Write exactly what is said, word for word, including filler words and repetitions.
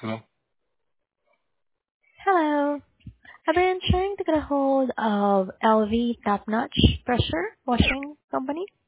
Hello? Hello. I've been trying to get a hold of L V Top Notch Pressure Washing Company.